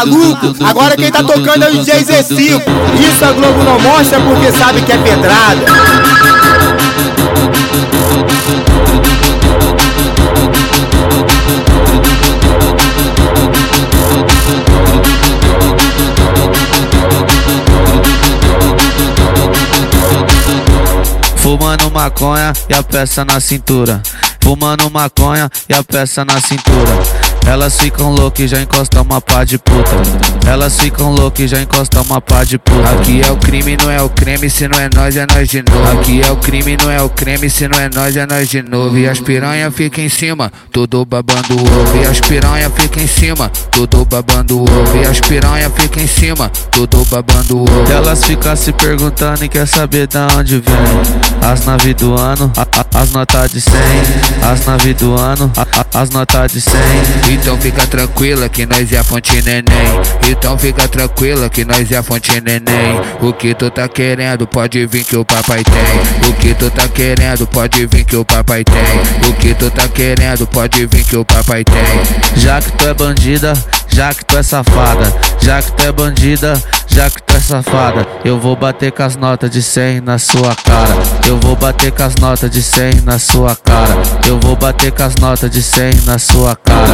maluco? Agora quem tá tocando é o DJ Z5. Isso a Globo não mostra porque sabe que é pedrada. Fumando maconha e a peça na cintura. Fumando maconha e a peça na cintura. Elas ficam loucas e já encostam uma pá de puta. Elas ficam loucas e já encostam uma pá de puta. Aqui é o crime, não é o creme, se não é nós de novo. Aqui é o crime, não é o creme, se não é nós de novo. E as piranha fica em cima, tudo babando ovo. E as piranha fica em cima, tudo babando ovo. E as piranha fica em cima, tudo babando ovo. Elas ficam se perguntando e quer saber da onde vem as naves do ano, as notas de 100. As naves do ano, as notas de 100. Então fica tranquila que nós é a fonte neném. Então fica tranquila que nós é a fonte neném. O que tu tá querendo pode vir que o papai tem. O que tu tá querendo pode vir que o papai tem. O que tu tá querendo pode vir que o papai tem. Já que tu é bandida, já que tu é safada. Já que tu é bandida, já que tu é safada. Eu vou bater com as notas de 100 na sua cara. Eu vou bater com as notas de 100 na sua cara. Eu vou bater com as notas de 100 na sua cara.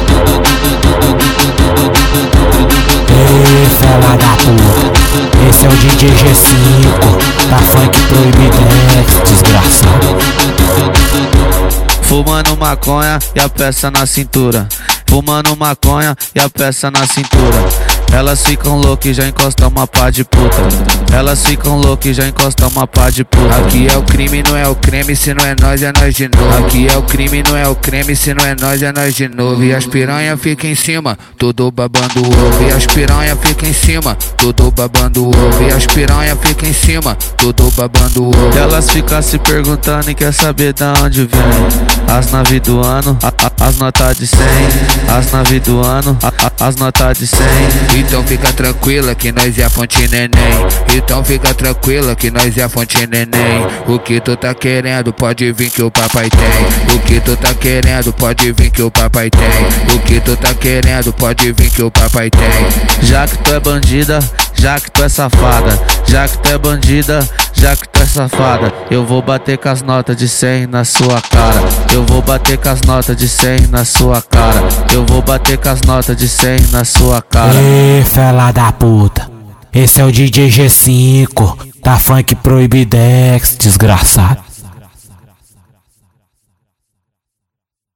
Ei, fela da puta, esse é o DJ G5, da Funk Proibidex, desgraçado. Fumando maconha e a peça na cintura. Fumando maconha e a peça na cintura. Elas ficam loucas e já encostam uma pá de puta. Elas ficam loucas e já encostam uma pá de puta. Aqui é o crime, não é o creme, se não é nós de novo. Aqui é o crime, não é o creme, se não é nós de novo. E as piranha fica em cima, tudo babando ovo. E as piranha fica em cima, tudo babando ovo. E as piranha fica em cima, tudo babando ovo. Elas ficam se perguntando e quer saber da onde vem as naves do ano, as notas de 100. As naves do ano, as notas de 100. Então fica tranquila que nós é a fonte neném. Então fica tranquila que nós é a fonte neném. O que tu tá querendo pode vir que o papai tem. O que tu tá querendo pode vir que o papai tem. O que tu tá querendo pode vir que o papai tem. Já que tu é bandida, já que tu é safada. Já que tu é bandida, já que tu é safada. Eu vou bater com as notas de 100 na sua cara. Eu vou bater com as notas de 100 na sua cara. Eu vou bater com as notas de 100 na sua cara. Ei, fela da puta, esse é o DJ G5, da Funk Proibidex, desgraçado.